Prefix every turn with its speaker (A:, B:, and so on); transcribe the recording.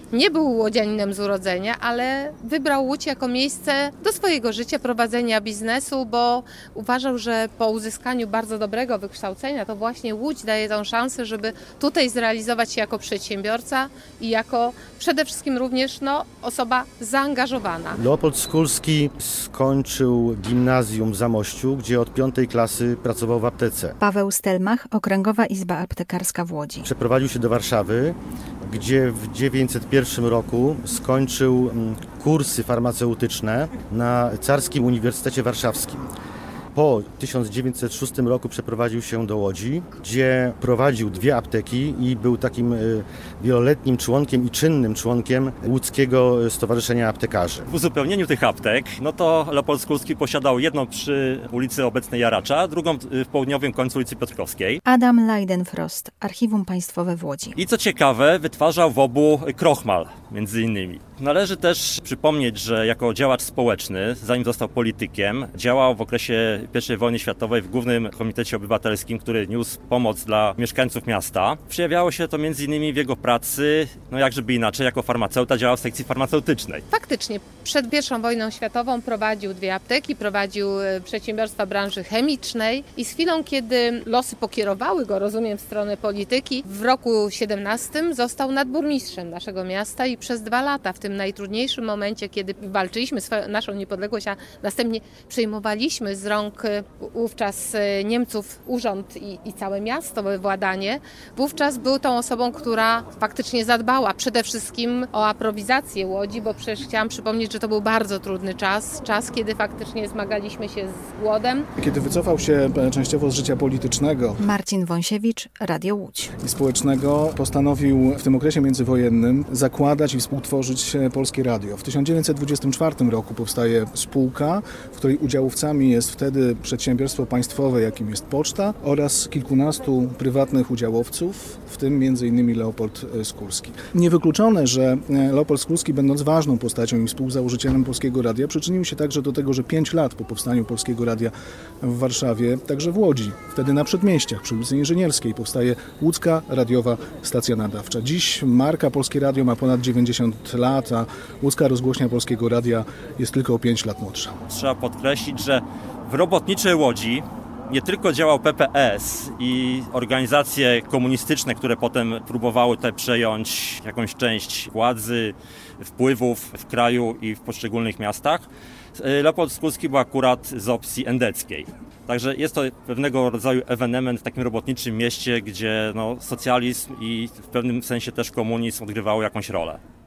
A: nie był łodzianinem z urodzenia, ale wybrał Łódź jako miejsce do swojego życia, prowadzenia biznesu, bo uważał, że po uzyskaniu bardzo dobrego wykształcenia to właśnie Łódź daje tą szansę, żeby tutaj zrealizować się jako przedsiębiorca i jako przede wszystkim również osoba zaangażowana.
B: Leopold Skulski skończył gimnazjum w Zamościu, gdzie od 5. klasy pracował w aptece.
C: Paweł Stelmach, Okręgowa Izba Aptekarska w Łodzi.
B: Przeprowadził się do Warszawy, gdzie w 1901 roku skończył kursy farmaceutyczne na Carskim Uniwersytecie Warszawskim. Po 1906 roku przeprowadził się do Łodzi, gdzie prowadził 2 apteki i był takim wieloletnim członkiem i czynnym członkiem Łódzkiego Stowarzyszenia Aptekarzy.
D: W uzupełnieniu tych aptek, to Leopold Skulski posiadał jedną przy ulicy obecnej Jaracza, drugą w południowym końcu ulicy Piotrkowskiej.
C: Adam Leidenfrost, Archiwum Państwowe w Łodzi.
D: I co ciekawe, wytwarzał w obu krochmal, między innymi. Należy też przypomnieć, że jako działacz społeczny, zanim został politykiem, działał w okresie I wojny światowej w Głównym Komitecie Obywatelskim, który niósł pomoc dla mieszkańców miasta. Przejawiało się to m.in. w jego pracy, jak żeby inaczej, jako farmaceuta działał w sekcji farmaceutycznej.
A: Faktycznie, przed I wojną światową prowadził 2 apteki, prowadził przedsiębiorstwa branży chemicznej i z chwilą, kiedy losy pokierowały go, rozumiem, w stronę polityki, w roku 17 został nadburmistrzem naszego miasta i przez 2 lata, w tym najtrudniejszym momencie, kiedy walczyliśmy naszą niepodległość, a następnie przejmowaliśmy z rąk wówczas Niemców urząd i całe miasto, władanie, wówczas był tą osobą, która faktycznie zadbała przede wszystkim o aprowizację Łodzi, bo przecież chciałam przypomnieć, że to był bardzo trudny czas, kiedy faktycznie zmagaliśmy się z głodem.
E: Kiedy wycofał się częściowo z życia politycznego,
C: Marcin Wąsiewicz, Radio Łódź.
E: I społecznego, postanowił w tym okresie międzywojennym zakładać i współtworzyć Polskie Radio. W 1924 roku powstaje spółka, w której udziałowcami jest wtedy przedsiębiorstwo państwowe, jakim jest Poczta, oraz kilkunastu prywatnych udziałowców, w tym m.in. Leopold Skulski. Niewykluczone, że Leopold Skulski, będąc ważną postacią i współzałożycielem Polskiego Radia, przyczynił się także do tego, że 5 lat po powstaniu Polskiego Radia w Warszawie, także w Łodzi, wtedy na Przedmieściach przy ulicy Inżynierskiej, powstaje Łódzka Radiowa Stacja Nadawcza. Dziś marka Polskie Radio ma ponad 90 lat, a Łódzka Rozgłośnia Polskiego Radia jest tylko o 5 lat młodsza.
D: Trzeba podkreślić, że w robotniczej Łodzi nie tylko działał PPS i organizacje komunistyczne, które potem próbowały tutaj przejąć jakąś część władzy, wpływów w kraju i w poszczególnych miastach. Leopold Skulski był akurat z opcji endeckiej. Także jest to pewnego rodzaju ewenement w takim robotniczym mieście, gdzie socjalizm i w pewnym sensie też komunizm odgrywały jakąś rolę.